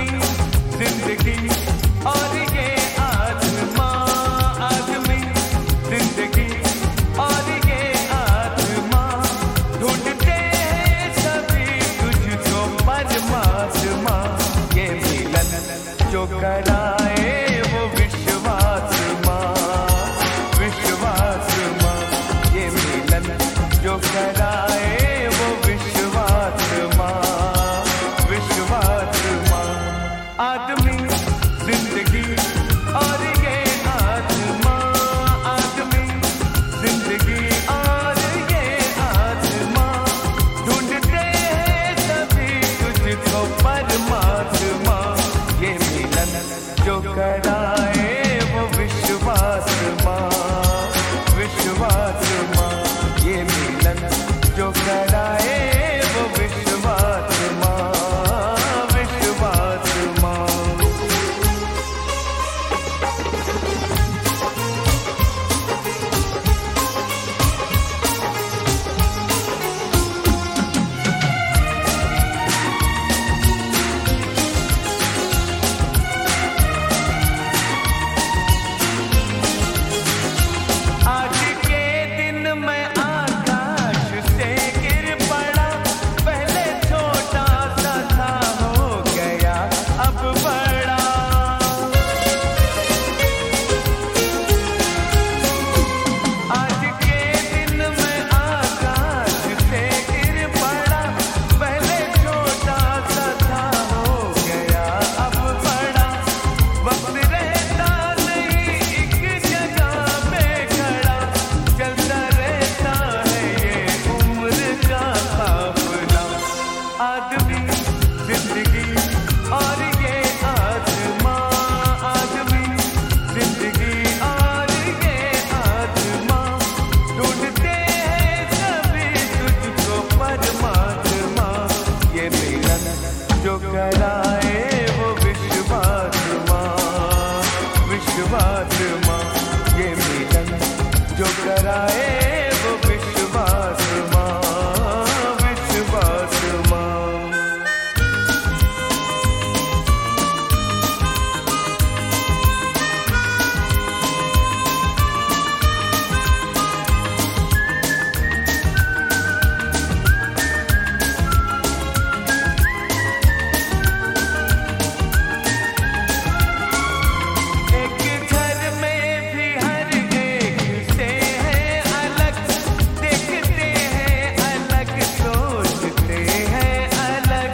आदमी जिंदगी और ये आत्मा, आदमी जिंदगी और ये आत्मा, ढूंढते हैं सभी तुझको परमात्मा। ये मिलन जो कराए वो विश्वास माँ, विश्वास माँ। ये मिलन जो कराए वो विश्वास माँ, विश्वास माँ। आदमी जिंदगी और ये आत्मा, आदमी जिंदगी और ये आत्मा, ढूंढते हैं सभी तुझको परमात्मा। ये मिलन जो कराए वो विश्वास माँ, विश्वास माँ। ये मिलन जो कराए वो विश्वास माँ, विश्वास माँ। आज के दिन मैं आकाश से गिर पड़ा, पहले छोटा सा था हो गया अब बड़ा। आज के दिन मैं आकाश से गिर पड़ा, पहले छोटा सा था हो गया अब बड़ा। वक्त रहता नहीं एक जगह पे खड़ा, चलता रहता है ये उम्र का काफिला। आदमी जिंदगी और ये आत्मा, आदमी जिंदगी और ये आत्मा, ढूंढते हैं सभी तुझको परमात्मा। ये मिलन जो कराए वो विश्वास माँ, विश्वास माँ। ये मिलन जो कराए वो विश्वास माँ, विश्वास माँ। एक घर में भी हर एक से है अलग, देखते हैं अलग, सोचते हैं अलग।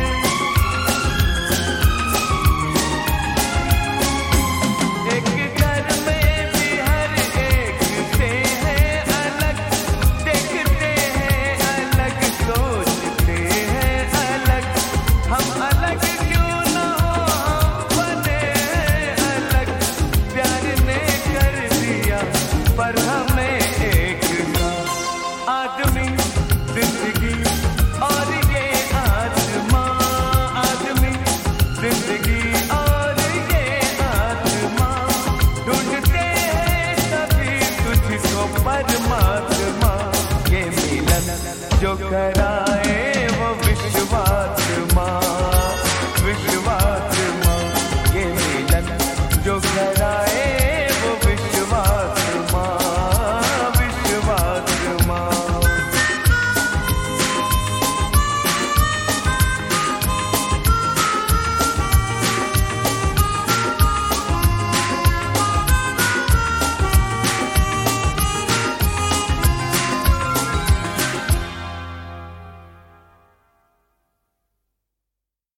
एक घर में भी हर एक से है अलग, देखते हैं अलग, सोचते हैं अलग। हम अलग क्यों ना हो, हम बने अलग। प्यार ने कर दिया पर हमें एक था। आदमी जिंदगी और ये आत्मा, आदमी जिंदगी और ये आत्मा, ढूंढते हैं सभी तुझको परमात्मा। ये मिलन जो कराए